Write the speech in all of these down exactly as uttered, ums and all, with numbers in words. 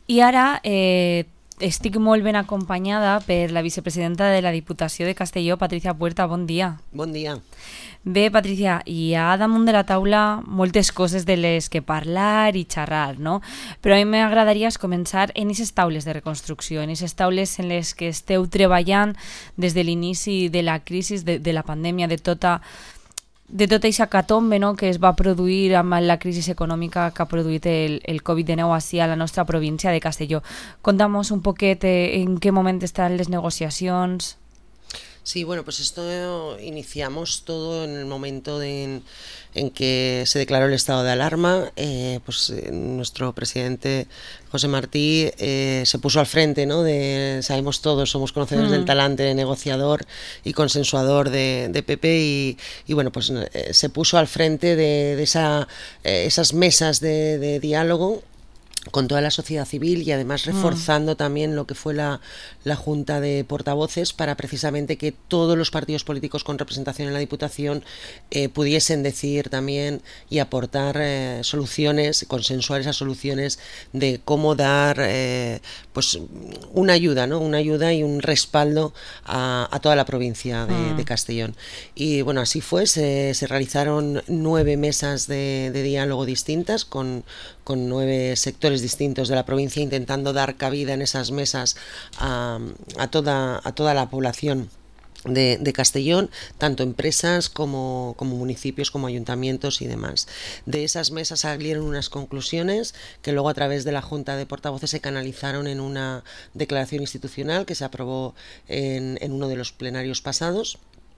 I ara eh, estic molt ben acompanyada per la vicepresidenta de la Diputació de Castelló, Patricia Puerta. Bon dia. Bon dia. Bé, Patricia, hi ha damunt de la taula moltes coses de les que parlar i xerrar, no? Però a mi m'agradaria començar en aquestes taules de reconstrucció, en aquestes taules en les que esteu treballant des de l'inici de la crisi, de, de la pandèmia, de tota de tota aquesta catombe, no?, que es va produir amb la crisi econòmica que ha produït el, el covid dinou així a la nostra província de Castelló. Contamos un poquet eh, en qué momento están las negociaciones. Sí, bueno, pues esto iniciamos todo en el momento de, en, en que se declaró el estado de alarma. Eh, pues eh, nuestro presidente José Martí eh, se puso al frente, ¿no? De, sabemos todos, somos conocedores mm. del talante de negociador y consensuador de, de Pepe y, y bueno, pues eh, se puso al frente de, de esa, eh, esas mesas de, de diálogo con toda la sociedad civil y además reforzando mm. también lo que fue la, la Junta de Portavoces para precisamente que todos los partidos políticos con representación en la Diputación eh, pudiesen decir también y aportar eh, soluciones, consensuar esas soluciones de cómo dar eh, pues una ayuda, ¿no? Una ayuda y un respaldo a, a toda la provincia de, mm. de Castellón. Y bueno, así fue, se, se realizaron nueve mesas de, de diálogo distintas con, con nueve sectores distintos de la provincia, intentando dar cabida en esas mesas a, a, toda, a toda la población de, de Castellón, tanto empresas como, como municipios, como ayuntamientos y demás. De esas mesas salieron unas conclusiones que luego a través de la Junta de Portavoces se canalizaron en una declaración institucional que se aprobó en, en uno de los plenarios pasados.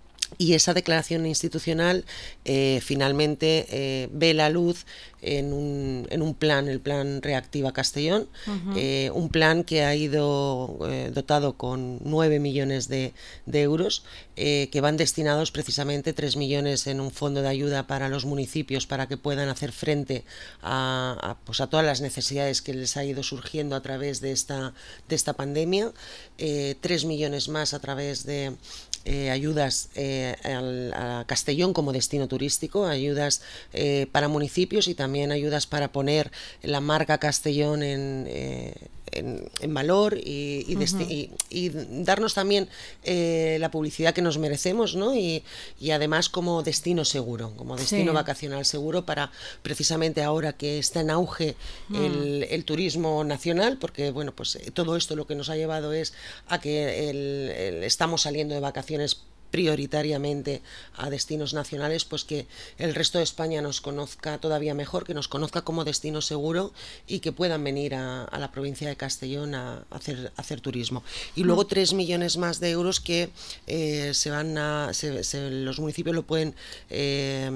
Y esa declaración institucional eh, finalmente eh, ve la luz en un, en un plan, el plan Reactiva Castellón, uh-huh. eh, un plan que ha ido eh, dotado con nueve millones de, de euros, eh, que van destinados precisamente tres millones en un fondo de ayuda para los municipios para que puedan hacer frente a, a, pues a todas las necesidades que les ha ido surgiendo a través de esta, de esta pandemia, eh, tres millones más a través de Eh, ayudas eh, al, a Castellón como destino turístico, ayudas eh, para municipios y también ayudas para poner la marca Castellón en, eh, en, en valor y, y, uh-huh. y, y darnos también eh, la publicidad que nos merecemos, ¿no? Y, y además como destino seguro, como destino sí. vacacional seguro para precisamente ahora que está en auge uh-huh. el, el turismo nacional, porque bueno, pues todo esto lo que nos ha llevado es a que el, el, estamos saliendo de vacaciones prioritariamente a destinos nacionales, pues que el resto de España nos conozca todavía mejor, que nos conozca como destino seguro y que puedan venir a, a la provincia de Castellón a, a, hacer, a hacer turismo. Y luego mm. tres millones más de euros que eh, se van a, se, se, los municipios lo pueden eh,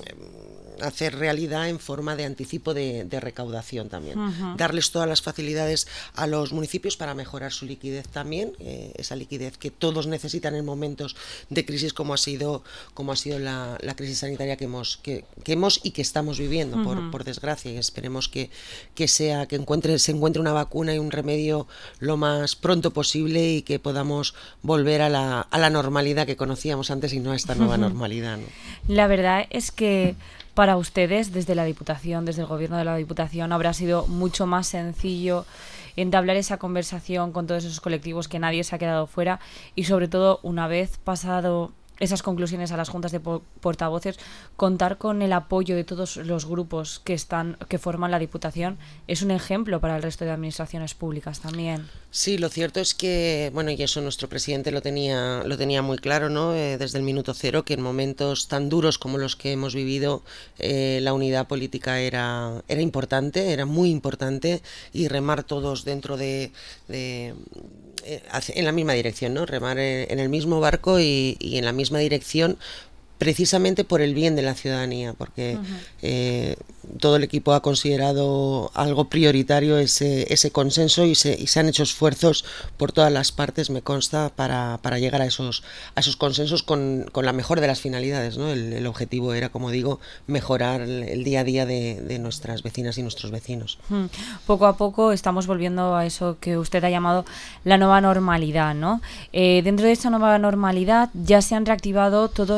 hacer realidad en forma de anticipo de, de recaudación también. Uh-huh. Darles todas las facilidades a los municipios para mejorar su liquidez también, eh, esa liquidez que todos necesitan en momentos de crisis como ha sido como ha sido la, la crisis sanitaria que hemos que, que hemos y que estamos viviendo, uh-huh. por, por desgracia, y esperemos que, que sea que encuentre se encuentre una vacuna y un remedio lo más pronto posible y que podamos volver a la, a la normalidad que conocíamos antes y no a esta nueva uh-huh. normalidad, ¿no? La verdad es que para ustedes, desde la Diputación, desde el Gobierno de la Diputación, habrá sido mucho más sencillo entablar esa conversación con todos esos colectivos, que nadie se ha quedado fuera y, sobre todo, una vez pasado esas conclusiones a las juntas de portavoces, contar con el apoyo de todos los grupos que están que forman la Diputación es un ejemplo para el resto de administraciones públicas también. Sí, lo cierto es que, bueno, y eso nuestro presidente lo tenía lo tenía muy claro, ¿no? Eh, desde el minuto cero, que en momentos tan duros como los que hemos vivido, eh, la unidad política era era importante, era muy importante, y remar todos dentro de, de en la misma dirección, ¿no? Remar en el mismo barco y, y en la misma dirección, precisamente por el bien de la ciudadanía, porque uh-huh. eh, todo el equipo ha considerado algo prioritario ese, ese consenso y se, y se han hecho esfuerzos por todas las partes, me consta, para, para llegar a esos, a esos consensos con, con la mejor de las finalidades, ¿no? El, el objetivo era, como digo, mejorar el, el día a día de, de nuestras vecinas y nuestros vecinos. Uh-huh. Poco a poco estamos volviendo a eso que usted ha llamado la nueva normalidad, ¿no? Eh, dentro de esta nueva normalidad ya se han reactivado todos los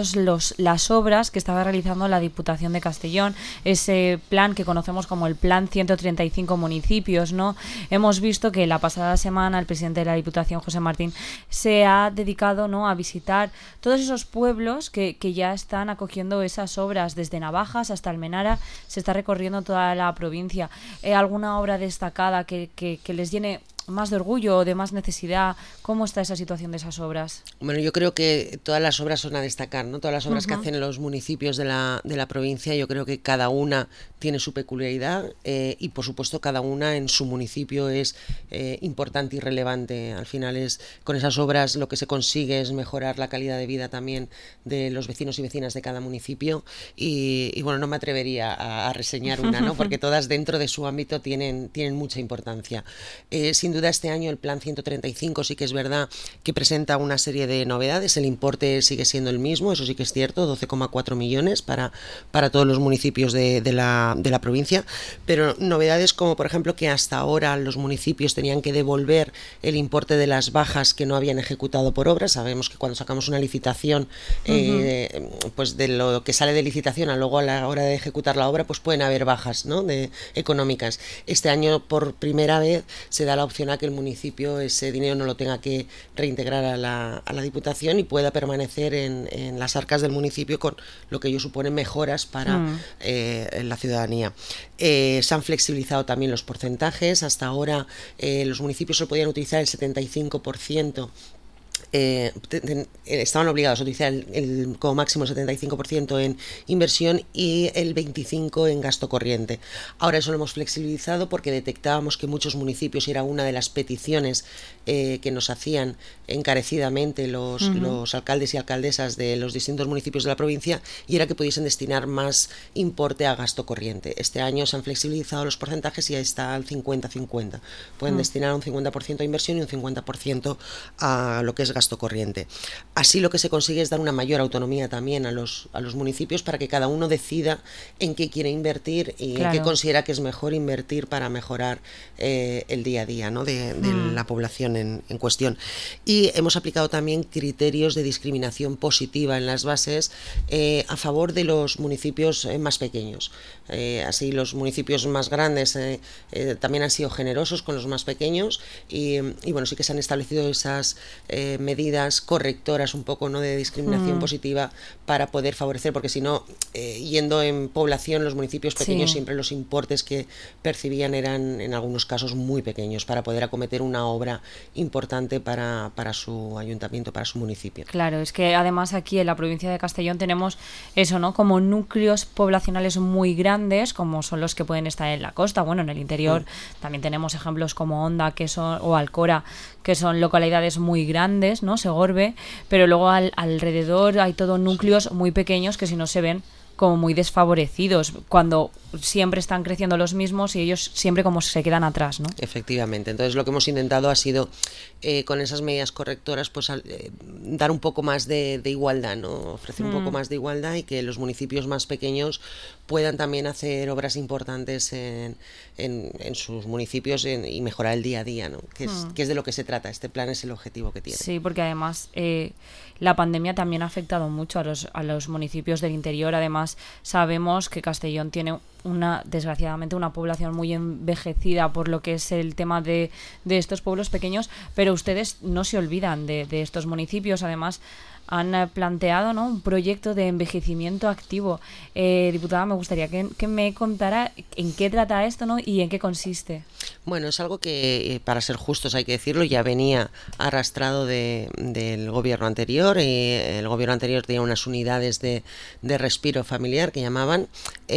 los, las obras que estaba realizando la Diputación de Castellón, ese plan que conocemos como el Plan ciento treinta y cinco municipios, ¿no? Hemos visto que la pasada semana el presidente de la Diputación, José Martín, se ha dedicado, ¿no?, a visitar todos esos pueblos que, que ya están acogiendo esas obras, desde Navajas hasta Almenara, se está recorriendo toda la provincia. Eh, ¿Alguna obra destacada que, que, que les llene más de orgullo o de más necesidad? ¿Cómo está esa situación de esas obras? Bueno, yo creo que todas las obras son a destacar, ¿no? Todas las obras uh-huh. que hacen los municipios de la, de la provincia, yo creo que cada una tiene su peculiaridad eh, y por supuesto cada una en su municipio es eh, importante y relevante. Al final es con esas obras lo que se consigue es mejorar la calidad de vida también de los vecinos y vecinas de cada municipio y, y bueno, no me atrevería a, a reseñar una, ¿no? Porque todas dentro de su ámbito tienen, tienen mucha importancia. Eh, sin duda este año el Plan ciento treinta y cinco sí que es verdad que presenta una serie de novedades. El importe sigue siendo el mismo, eso sí que es cierto, doce coma cuatro millones para, para todos los municipios de, de, la, de la provincia, pero novedades como por ejemplo que hasta ahora los municipios tenían que devolver el importe de las bajas que no habían ejecutado por obra. Sabemos que cuando sacamos una licitación, uh-huh. eh, pues de lo que sale de licitación a luego a la hora de ejecutar la obra, pues pueden haber bajas, ¿no?, de, económicas. Este año por primera vez se da la opción a que el municipio ese dinero no lo tenga que reintegrar a la, a la Diputación y pueda permanecer en, en las arcas del municipio con lo que ello supone mejoras para mm. eh, la ciudadanía. Eh, se han flexibilizado también los porcentajes. Hasta ahora eh, los municipios solo podían utilizar el setenta y cinco por ciento. Eh, te, te, estaban obligados a utilizar el, el, como máximo el setenta y cinco por ciento en inversión y el veinticinco por ciento en gasto corriente. Ahora eso lo hemos flexibilizado porque detectábamos que muchos municipios, y era una de las peticiones eh, que nos hacían encarecidamente los, uh-huh. los alcaldes y alcaldesas de los distintos municipios de la provincia, y era que pudiesen destinar más importe a gasto corriente. Este año se han flexibilizado los porcentajes y ya está al cincuenta cincuenta. Pueden uh-huh. destinar un cincuenta por ciento a inversión y un cincuenta por ciento a lo que es gasto corriente. Así lo que se consigue es dar una mayor autonomía también a los, a los municipios para que cada uno decida en qué quiere invertir y claro. en qué considera que es mejor invertir para mejorar eh, el día a día, ¿no?, de, de mm. la población en, en cuestión. Y hemos aplicado también criterios de discriminación positiva en las bases eh, a favor de los municipios eh, más pequeños. Eh, así los municipios más grandes eh, eh, también han sido generosos con los más pequeños y, y bueno, sí que se han establecido esas eh, medidas correctoras un poco, ¿no?, de discriminación mm. positiva para poder favorecer, porque si no, eh, yendo en población, los municipios pequeños sí. siempre los importes que percibían eran en algunos casos muy pequeños para poder acometer una obra importante para, para su ayuntamiento, para su municipio. Claro, es que además aquí en la provincia de Castellón tenemos eso, ¿no?, como núcleos poblacionales muy grandes, como son los que pueden estar en la costa, bueno, en el interior mm. también tenemos ejemplos como Onda, que son, o Alcora, que son localidades muy grandes, ¿no?, Segorbe, pero luego al, alrededor hay todo núcleos muy pequeños que si no se ven como muy desfavorecidos, cuando siempre están creciendo los mismos y ellos siempre como se quedan atrás, ¿no? Efectivamente. Entonces lo que hemos intentado ha sido eh, con esas medidas correctoras pues eh, dar un poco más de, de igualdad, ¿no? Ofrecer mm. un poco más de igualdad y que los municipios más pequeños puedan también hacer obras importantes en, en, en sus municipios en, y mejorar el día a día, ¿no? Que es, mm. que es de lo que se trata. Este plan es el objetivo que tiene. Sí, porque además eh, la pandemia también ha afectado mucho a los, a los municipios del interior. Además sabemos que Castellón tiene una, desgraciadamente, una población muy envejecida por lo que es el tema de, de estos pueblos pequeños, pero ustedes no se olvidan de, de estos municipios. Además han planteado, ¿no?, un proyecto de envejecimiento activo. Eh, diputada, me gustaría que, que me contara en qué trata esto, ¿no?, y en qué consiste. Bueno, es algo que, para ser justos hay que decirlo, ya venía arrastrado de, del gobierno anterior. Eh, el gobierno anterior tenía unas unidades de, de respiro familiar que llamaban,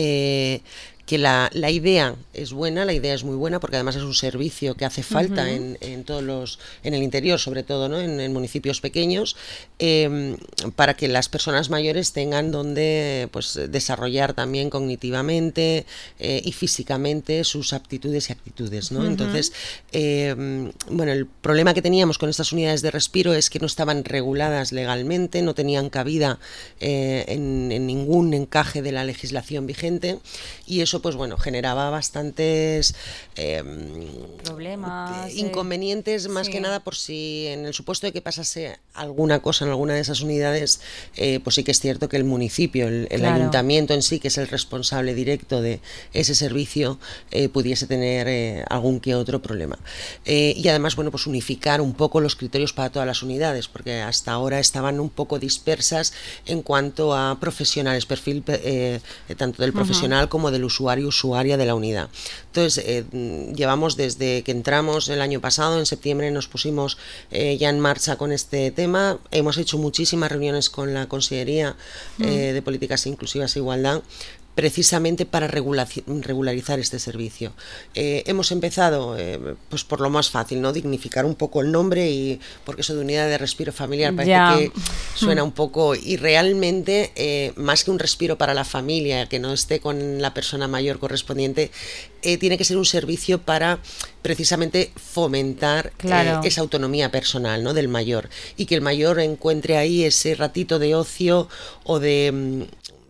eh, que la, la idea es buena, la idea es muy buena porque además es un servicio que hace falta uh-huh. en, en todos los, en el interior sobre todo, ¿no?, en, en municipios pequeños, eh, para que las personas mayores tengan donde pues desarrollar también cognitivamente eh, y físicamente sus aptitudes y actitudes, ¿no? Uh-huh. Entonces, eh, bueno, el problema que teníamos con estas unidades de respiro es que no estaban reguladas legalmente, no tenían cabida eh, en, en ningún encaje de la legislación vigente y eso pues bueno, generaba bastantes eh, problemas, problemas. Inconvenientes, eh, más sí. que nada por si en el supuesto de que pasase alguna cosa en alguna de esas unidades, eh, pues sí que es cierto que el municipio, el, el claro. ayuntamiento en sí, que es el responsable directo de ese servicio, eh, pudiese tener eh, algún que otro problema. Eh, y además, bueno, pues unificar un poco los criterios para todas las unidades, porque hasta ahora estaban un poco dispersas en cuanto a profesionales, perfil eh, tanto del profesional uh-huh. como del usuario, usuaria de la unidad. Entonces, eh, llevamos desde que entramos el año pasado, en septiembre nos pusimos eh, ya en marcha con este tema. Hemos hecho muchísimas reuniones con la Consellería uh-huh. eh, de Políticas Inclusivas e Igualdad, precisamente para regularizar este servicio. Eh, hemos empezado eh, pues por lo más fácil, ¿no? Dignificar un poco el nombre, y porque eso de unidad de respiro familiar parece ya. que suena un poco, y realmente eh, más que un respiro para la familia que no esté con la persona mayor correspondiente, eh, tiene que ser un servicio para precisamente fomentar claro. eh, esa autonomía personal, ¿no? del mayor, y que el mayor encuentre ahí ese ratito de ocio o de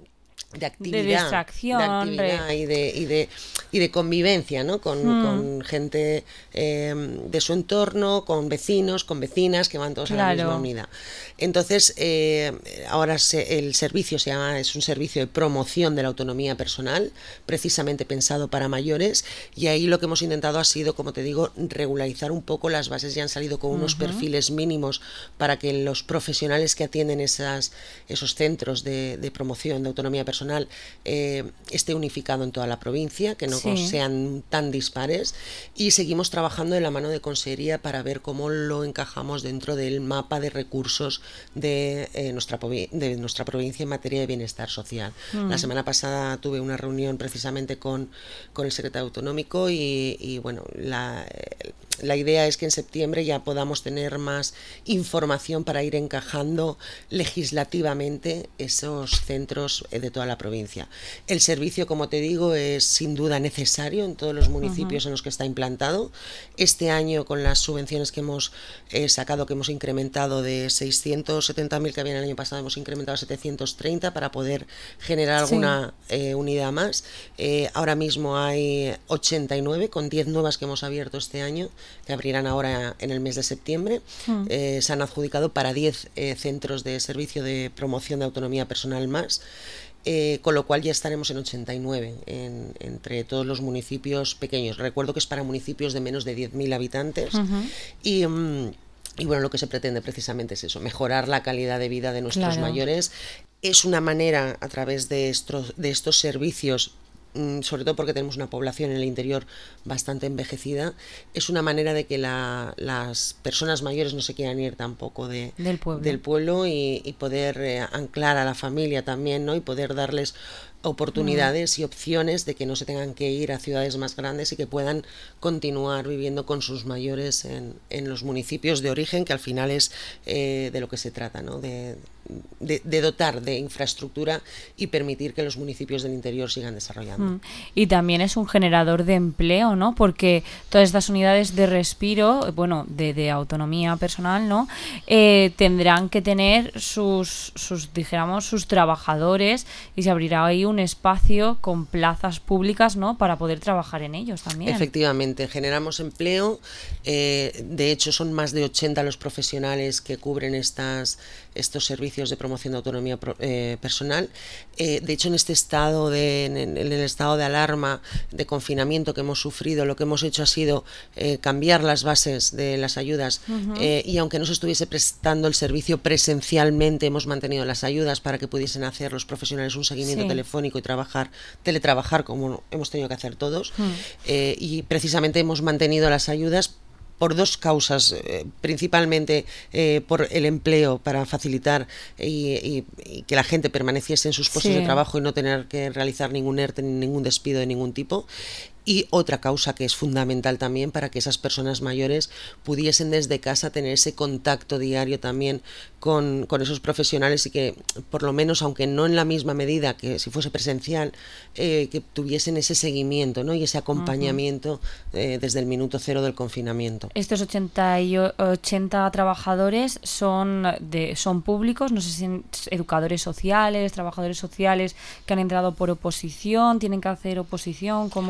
de actividad, de distracción de actividad re... y, de, y, de, y de convivencia, ¿no? con, mm. con gente eh, de su entorno, con vecinos, con vecinas que van todos claro. a la misma unidad. Entonces, eh, ahora se, el servicio se llama, es un servicio de promoción de la autonomía personal, precisamente pensado para mayores, y ahí lo que hemos intentado ha sido, como te digo, regularizar un poco las bases. Ya han salido con unos uh-huh. perfiles mínimos para que los profesionales que atienden esas, esos centros de, de promoción de autonomía personal personal eh, esté unificado en toda la provincia, que no sí. sean tan dispares, y seguimos trabajando de la mano de Consellería para ver cómo lo encajamos dentro del mapa de recursos de, eh, nuestra, de nuestra provincia en materia de bienestar social. Mm. La semana pasada tuve una reunión precisamente con, con el secretario autonómico y, y bueno, la... La idea es que en septiembre ya podamos tener más información para ir encajando legislativamente esos centros de toda la provincia. El servicio, como te digo, es sin duda necesario en todos los municipios uh-huh. en los que está implantado. Este año, con las subvenciones que hemos eh, sacado, que hemos incrementado de seiscientos setenta mil que había el año pasado, hemos incrementado a setecientos treinta para poder generar alguna sí. eh, unidad más. Eh, ahora mismo hay ochenta y nueve, con diez nuevas que hemos abierto este año, que abrirán ahora en el mes de septiembre. Mm. Eh, se han adjudicado para diez eh, centros de servicio de promoción de autonomía personal más, eh, con lo cual ya estaremos en ochenta y nueve en, entre todos los municipios pequeños. Recuerdo que es para municipios de menos de diez mil habitantes uh-huh. y... Um, Y bueno, lo que se pretende precisamente es eso, mejorar la calidad de vida de nuestros claro. mayores. Es una manera, a través de estos, de estos servicios, sobre todo porque tenemos una población en el interior bastante envejecida, es una manera de que la, las personas mayores no se quieran ir tampoco de, del pueblo, del pueblo y, y poder eh, anclar a la familia también, ¿no? Y poder darles oportunidades mm. y opciones de que no se tengan que ir a ciudades más grandes y que puedan continuar viviendo con sus mayores en, en los municipios de origen, que al final es eh, de lo que se trata, ¿no? De, de, de dotar de infraestructura y permitir que los municipios del interior sigan desarrollando. Mm. Y también es un generador de empleo, ¿no? Porque todas estas unidades de respiro, bueno, de, de autonomía personal, ¿no? Eh, tendrán que tener sus, sus, dijéramos, sus trabajadores, y se abrirá ahí un espacio con plazas públicas, ¿no? Para poder trabajar en ellos también. Efectivamente, generamos empleo. Eh, de hecho, son más de ochenta los profesionales que cubren estas, estos servicios de promoción de autonomía pro, eh, personal. Eh, de hecho, en este estado de, en, en el estado de alarma, de confinamiento que hemos sufrido, lo que hemos hecho ha sido eh, cambiar las bases de las ayudas uh-huh. eh, y aunque no se estuviese prestando el servicio presencialmente, hemos mantenido las ayudas para que pudiesen hacer los profesionales un seguimiento sí. telefónico y trabajar, teletrabajar como hemos tenido que hacer todos mm. eh, y precisamente hemos mantenido las ayudas por dos causas, eh, principalmente eh, por el empleo, para facilitar y, y, y que la gente permaneciese en sus puestos sí. de trabajo y no tener que realizar ningún ERTE ni ningún despido de ningún tipo. Y otra causa que es fundamental también para que esas personas mayores pudiesen desde casa tener ese contacto diario también con, con esos profesionales y que por lo menos, aunque no en la misma medida que si fuese presencial, eh, que tuviesen ese seguimiento, ¿no? Y ese acompañamiento uh-huh. eh, desde el minuto cero del confinamiento. Estos ochenta, y ochenta trabajadores son, de, son públicos, no sé si educadores sociales, trabajadores sociales que han entrado por oposición, tienen que hacer oposición, ¿cómo está el tema?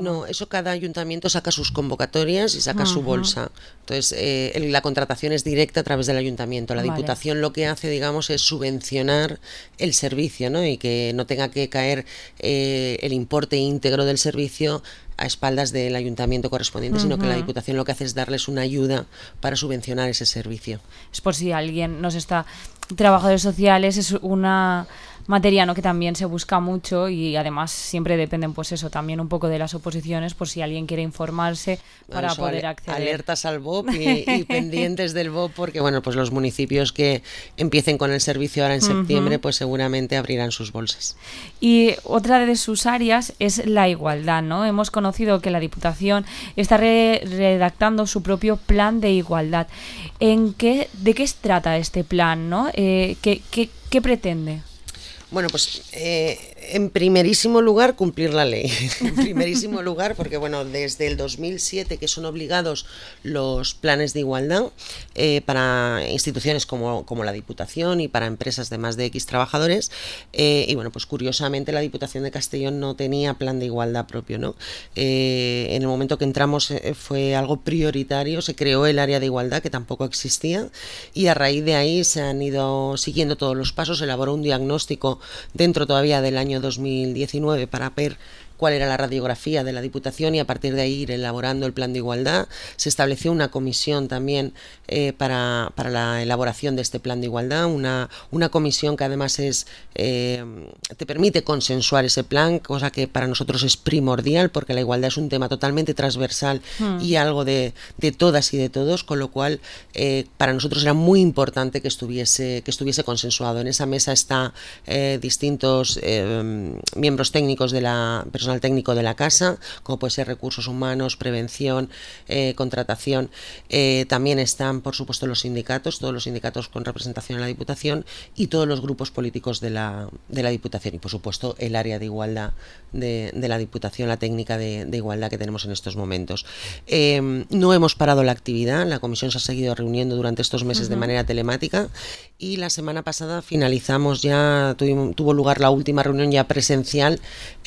No, eso cada ayuntamiento saca sus convocatorias y saca uh-huh. su bolsa. Entonces, eh, la contratación es directa a través del ayuntamiento. La vale. Diputación lo que hace, digamos, es subvencionar el servicio, ¿no? Y que no tenga que caer eh, el importe íntegro del servicio a espaldas del ayuntamiento correspondiente, uh-huh. sino que la Diputación lo que hace es darles una ayuda para subvencionar ese servicio. Es por si alguien nos está... Trabajadores sociales es una materia, ¿no?, que también se busca mucho y además siempre dependen, pues eso, también un poco de las oposiciones, por si alguien quiere informarse para bueno, poder acceder. Alertas al B O P y, y pendientes del B O P, porque bueno, pues los municipios que empiecen con el servicio ahora en septiembre, uh-huh. pues seguramente abrirán sus bolsas. Y otra de sus áreas es la igualdad, ¿no? Hemos conocido que la Diputación está re- redactando su propio plan de igualdad. ¿En qué, de qué se trata este plan, ¿no? Eh, ¿qué, qué, ¿Qué pretende? Bueno, pues eh, en primerísimo lugar cumplir la ley. En primerísimo lugar, porque bueno, desde el dos mil siete que son obligados los planes de igualdad eh, para instituciones como, como la Diputación y para empresas de más de X trabajadores. Eh, y bueno, pues curiosamente la Diputación de Castellón no tenía plan de igualdad propio, ¿no? Eh, en el momento que entramos eh, fue algo prioritario, se creó el área de igualdad que tampoco existía y a raíz de ahí se han ido siguiendo todos los pasos, se elaboró un diagnóstico dentro todavía del año dos mil diecinueve para ver cuál era la radiografía de la Diputación y a partir de ahí ir elaborando el plan de igualdad. Se estableció una comisión también eh, para, para la elaboración de este plan de igualdad, una, una comisión que además es eh, te permite consensuar ese plan, cosa que para nosotros es primordial porque la igualdad es un tema totalmente transversal mm. y algo de, de todas y de todos, con lo cual eh, para nosotros era muy importante que estuviese, que estuviese consensuado. En esa mesa está eh, distintos eh, miembros técnicos de la personal técnico de la casa, como puede ser recursos humanos, prevención, eh, contratación. Eh, también están, por supuesto, los sindicatos, todos los sindicatos con representación en la Diputación y todos los grupos políticos de la, de la Diputación y, por supuesto, el área de igualdad de, de la Diputación, la técnica de, de igualdad que tenemos en estos momentos. Eh, no hemos parado la actividad, la comisión se ha seguido reuniendo durante estos meses uh-huh. de manera telemática y la semana pasada finalizamos ya, tuvimos, tuvo lugar la última reunión ya presencial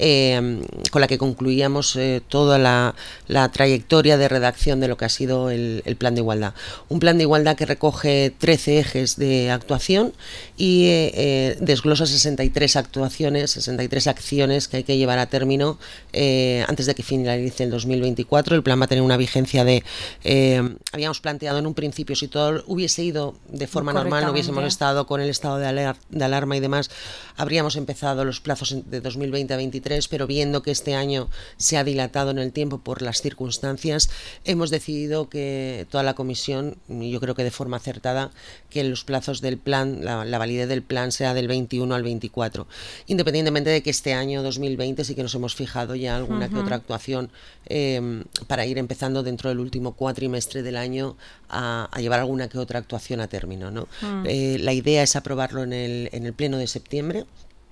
eh, con la que concluíamos eh, toda la, la trayectoria de redacción de lo que ha sido el, el plan de igualdad. Un plan de igualdad que recoge trece ejes de actuación y eh, eh, desglosa sesenta y tres actuaciones, sesenta y tres acciones que hay que llevar a término eh, antes de que finalice el dos mil veinticuatro. El plan va a tener una vigencia de, eh, habíamos planteado en un principio, si todo hubiese ido de forma normal, no hubiésemos estado con el estado de, alar- de alarma y demás, habríamos empezado los plazos de dos mil veinte a veintitrés, pero viendo que este año se ha dilatado en el tiempo por las circunstancias, hemos decidido que toda la comisión, y yo creo que de forma acertada, que los plazos del plan, la, la validez del plan sea del veintiuno al veinticuatro, independientemente de que este año dos mil veinte sí que nos hemos fijado ya alguna uh-huh. que otra actuación eh, para ir empezando dentro del último cuatrimestre del año a, a llevar alguna que otra actuación a término, ¿no? Uh-huh. Eh, la idea es aprobarlo en el, en el pleno de septiembre.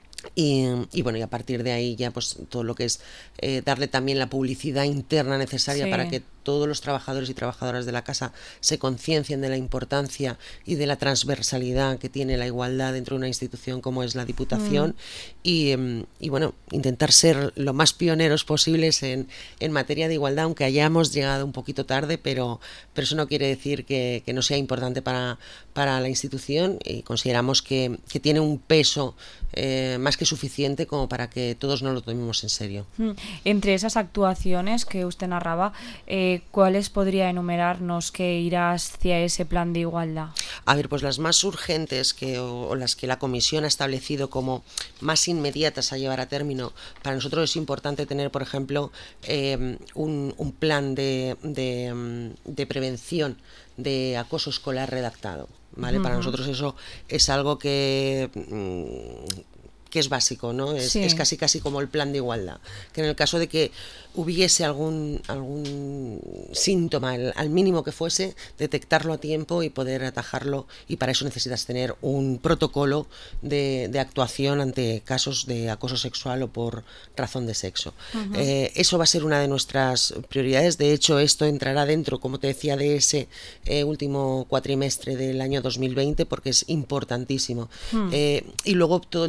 Y, y bueno, y a partir de ahí ya pues todo lo que es eh, darle también la publicidad interna necesaria sí. para que todos los trabajadores y trabajadoras de la casa se conciencien de la importancia y de la transversalidad que tiene la igualdad dentro de una institución como es la Diputación mm. y, y bueno, intentar ser lo más pioneros posibles en, en materia de igualdad, aunque hayamos llegado un poquito tarde, pero, pero eso no quiere decir que, que no sea importante para, para la institución y consideramos que, que tiene un peso eh, más que suficiente como para que todos nos lo tomemos en serio. Mm. Entre esas actuaciones que usted narraba, eh, ¿cuáles podría enumerarnos que irá hacia ese plan de igualdad? A ver, pues las más urgentes que, o, o las que la Comisión ha establecido como más inmediatas a llevar a término, para nosotros es importante tener, por ejemplo, eh, un, un plan de, de, de prevención de acoso escolar redactado, ¿vale? Uh-huh. Para nosotros eso es algo que... Mmm, que es básico, ¿no? Es, sí. es casi casi como el plan de igualdad, que en el caso de que hubiese algún algún síntoma, el, al mínimo que fuese, detectarlo a tiempo y poder atajarlo, y para eso necesitas tener un protocolo de, de actuación ante casos de acoso sexual o por razón de sexo. Uh-huh. Eh, eso va a ser una de nuestras prioridades. De hecho, esto entrará dentro, como te decía, de ese eh, último cuatrimestre del año dos mil veinte, porque es importantísimo. Uh-huh. Eh, y luego todo el tema de comunicación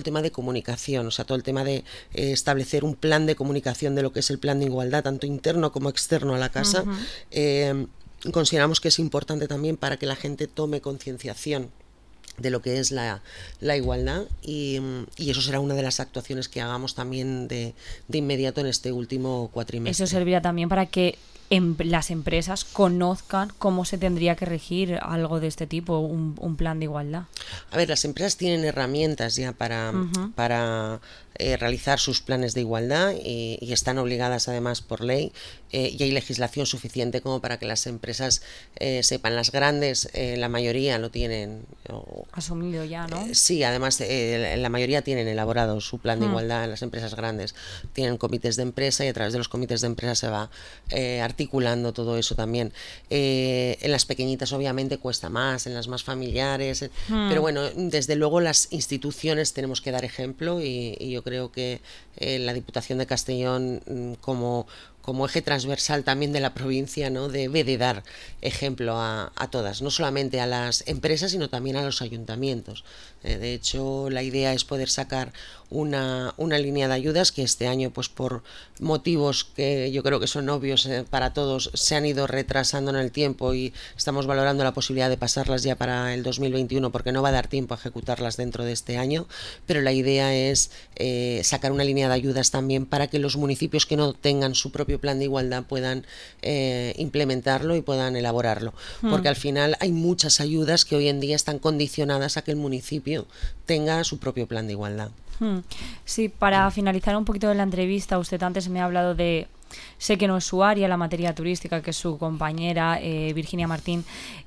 comunicación, o sea, todo el tema de eh, establecer un plan de comunicación de lo que es el plan de igualdad, tanto interno como externo a la casa. Uh-huh. eh, consideramos que es importante también para que la gente tome concienciación de lo que es la, la igualdad y, y eso será una de las actuaciones que hagamos también de, de inmediato en este último cuatrimestre. Eso servirá también para que en, las empresas conozcan cómo se tendría que regir algo de este tipo, un, un plan de igualdad. A ver, las empresas tienen herramientas ya para, uh-huh. para eh, realizar sus planes de igualdad y, y están obligadas además por ley eh, y hay legislación suficiente como para que las empresas eh, sepan. Las grandes, eh, la mayoría lo tienen o, asumido ya, ¿no? Eh, sí, además eh, la mayoría tienen elaborado su plan de uh-huh. igualdad. Las empresas grandes tienen comités de empresa y a través de los comités de empresa se va eh, articulando todo eso también. Eh, en las pequeñitas obviamente cuesta más, en las más familiares, uh-huh. pero bueno, desde luego las instituciones tenemos que dar ejemplo y, y yo creo que eh, la Diputación de Castellón como como eje transversal también de la provincia, ¿no? Debe de dar ejemplo a, a todas, no solamente a las empresas, sino también a los ayuntamientos. Eh, de hecho, la idea es poder sacar una, una línea de ayudas que este año, pues por motivos que yo creo que son obvios eh, para todos, se han ido retrasando en el tiempo y estamos valorando la posibilidad de pasarlas ya para el dos mil veintiuno porque no va a dar tiempo a ejecutarlas dentro de este año, pero la idea es eh, sacar una línea de ayudas también para que los municipios que no tengan su propio plan de igualdad puedan eh, implementarlo y puedan elaborarlo, mm. porque al final hay muchas ayudas que hoy en día están condicionadas a que el municipio tenga su propio plan de igualdad. Mm. Sí, para mm. finalizar un poquito de la entrevista, usted antes me ha hablado de, sé que no es su área, la materia turística, que es su compañera eh, Virginia Martín,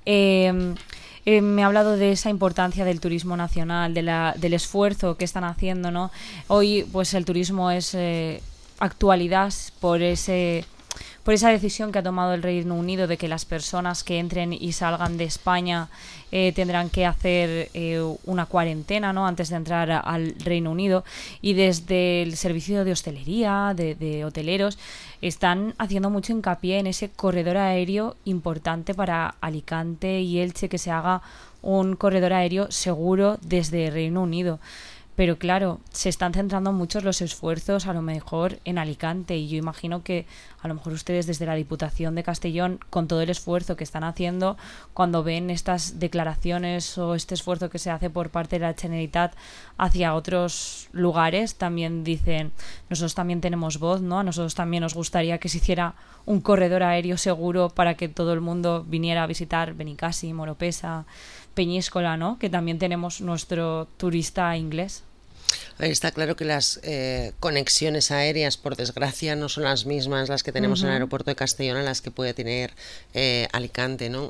eh, Eh, me ha hablado de esa importancia del turismo nacional, de la, del esfuerzo que están haciendo, ¿no? Hoy, pues el turismo es eh, actualidad por ese, por esa decisión que ha tomado el Reino Unido de que las personas que entren y salgan de España eh, tendrán que hacer eh, una cuarentena, ¿no? Antes de entrar a, al Reino Unido, y desde el servicio de hostelería, de, de hoteleros, están haciendo mucho hincapié en ese corredor aéreo importante para Alicante y Elche, que se haga un corredor aéreo seguro desde Reino Unido. Pero claro, se están centrando muchos los esfuerzos a lo mejor en Alicante, y yo imagino que a lo mejor ustedes desde la Diputación de Castellón, con todo el esfuerzo que están haciendo, cuando ven estas declaraciones o este esfuerzo que se hace por parte de la Generalitat hacia otros lugares, también dicen, nosotros también tenemos voz, ¿no? A nosotros también nos gustaría que se hiciera un corredor aéreo seguro para que todo el mundo viniera a visitar Benicàssim, Oropesa, Peñíscola, ¿no? Que también tenemos nuestro turista inglés. Está claro que las eh, conexiones aéreas, por desgracia, no son las mismas las que tenemos uh-huh. en el aeropuerto de Castellón a las que puede tener eh, Alicante, ¿no?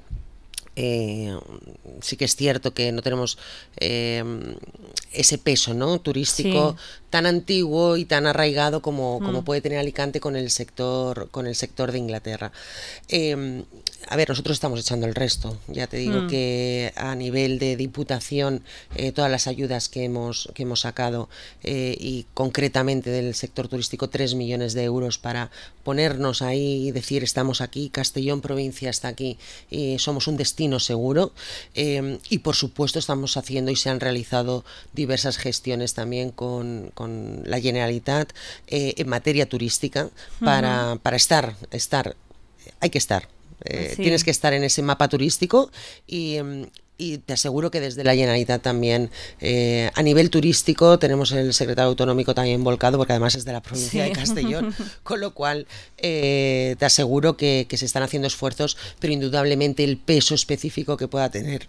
Eh, sí que es cierto que no tenemos eh, ese peso, ¿no? turístico sí. tan antiguo y tan arraigado como, mm. como puede tener Alicante con el sector con el sector de Inglaterra. Eh, a ver, nosotros estamos echando el resto. Ya te digo mm. que a nivel de Diputación, eh, todas las ayudas que hemos que hemos sacado eh, y concretamente del sector turístico, tres millones de euros para ponernos ahí y decir estamos aquí, Castellón provincia está aquí y somos un destino seguro, eh, y por supuesto estamos haciendo y se han realizado diversas gestiones también con, con la Generalitat eh, en materia turística para, uh-huh. para estar, estar, hay que estar, eh, sí. tienes que estar en ese mapa turístico y, y te aseguro que desde la Generalitat también eh, a nivel turístico tenemos el secretario autonómico también volcado, porque además es de la provincia sí. de Castellón, con lo cual eh, te aseguro que, que se están haciendo esfuerzos, pero indudablemente el peso específico que pueda tener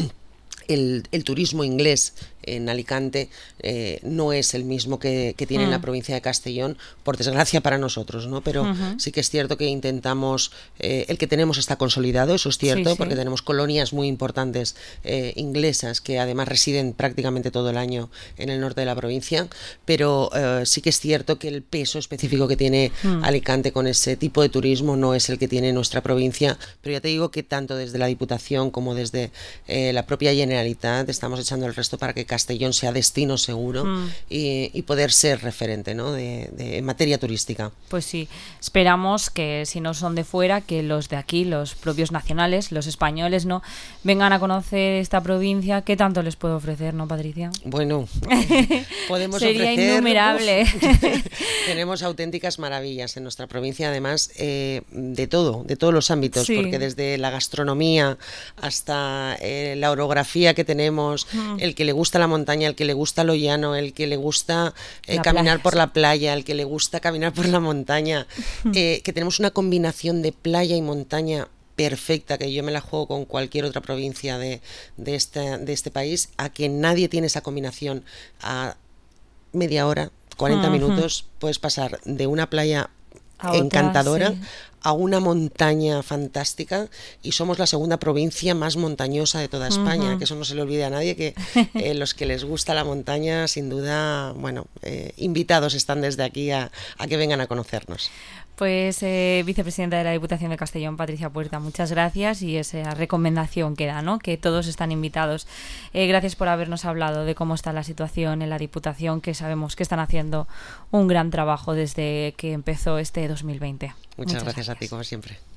el, el turismo inglés en Alicante eh, no es el mismo que, que tiene mm. en la provincia de Castellón, por desgracia para nosotros, ¿no? Pero uh-huh. sí que es cierto que intentamos, eh, el que tenemos está consolidado, eso es cierto, sí, porque sí. tenemos colonias muy importantes eh, inglesas que además residen prácticamente todo el año en el norte de la provincia, pero eh, sí que es cierto que el peso específico que tiene mm. Alicante con ese tipo de turismo no es el que tiene nuestra provincia, pero ya te digo que tanto desde la Diputación como desde eh, la propia Generalitat Generalitat estamos echando el resto para que Castellón sea destino seguro mm. y, y poder ser referente, ¿no? de, de, en materia turística. Pues sí, esperamos que si no son de fuera, que los de aquí, los propios nacionales, los españoles, ¿no? vengan a conocer esta provincia. ¿Qué tanto les puedo ofrecer, no, Patricia? Bueno, podemos Sería ofrecer... innumerable. Uf, tenemos auténticas maravillas en nuestra provincia, además eh, de todo, de todos los ámbitos, sí. porque desde la gastronomía hasta eh, la orografía que tenemos, mm. el que le gusta la montaña, el que le gusta lo llano, el que le gusta eh, caminar playa, por sí. la playa, el que le gusta caminar por la montaña, mm. eh, que tenemos una combinación de playa y montaña perfecta, que yo me la juego con cualquier otra provincia de, de, este, de este país, a que nadie tiene esa combinación. A media hora, cuarenta uh-huh. minutos, puedes pasar de una playa a encantadora otra, sí. a una montaña fantástica, y somos la segunda provincia más montañosa de toda España, uh-huh. que eso no se le olvide a nadie, que eh, los que les gusta la montaña, sin duda, bueno, eh, invitados están desde aquí a, a que vengan a conocernos. Pues eh, vicepresidenta de la Diputación de Castellón, Patricia Puerta, muchas gracias, y esa recomendación que da, ¿no? Que todos están invitados. Eh, gracias por habernos hablado de cómo está la situación en la Diputación, que sabemos que están haciendo un gran trabajo desde que empezó este dos mil veinte. Muchas, muchas gracias, gracias a ti, como siempre.